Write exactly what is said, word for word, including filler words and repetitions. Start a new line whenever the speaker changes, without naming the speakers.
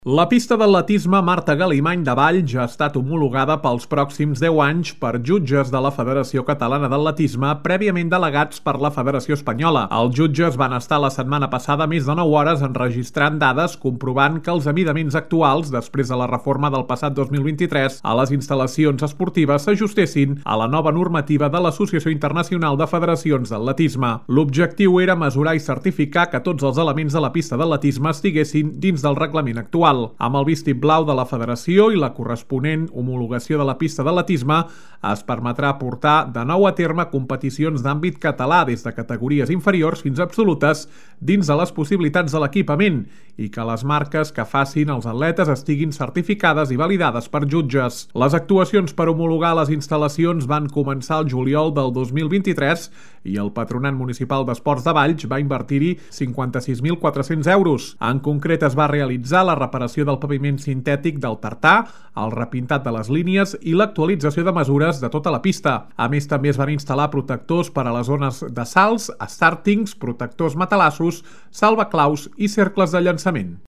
La pista d'atletisme Marta Galimany de Valls ha estat homologada pels pròxims deu anys per jutges de la Federació Catalana d'Atletisme prèviament delegats per la Federació Espanyola. Els jutges van estar la setmana passada més de nou hores enregistrant dades comprovant que els amidaments actuals, després de la reforma del passat dos mil vint-i-tres, a les instal·lacions esportives s'ajustessin a la nova normativa de l'Associació Internacional de Federacions d'Atletisme. L'objectiu era mesurar i certificar que tots els elements de la pista d'atletisme estiguessin dins del reglament actual. Amb el vistiplau de la Federació i la corresponent homologació de la pista d'atletisme, es permetrà portar de nou a terme competicions d'àmbit català des de categories inferiors fins a absolutes dins de les possibilitats de l'equipament i que les marques que facin els atletes estiguin certificades i validades per jutges. Les actuacions per homologar les instal·lacions van començar el juliol del dos mil vint-i-tres i el Patronat Municipal d'Esports de Valls va invertir-hi cinquanta-sis mil quatre-cents euros. En concret, es va realitzar la reparació del paviment sintètic del tartà, el repintat de les línies i l'actualització de mesures de tota la pista. A més, també es van instal·lar protectors per a les zones de salts, startings, protectors matalassos, salvaclaus i cercles de llançament.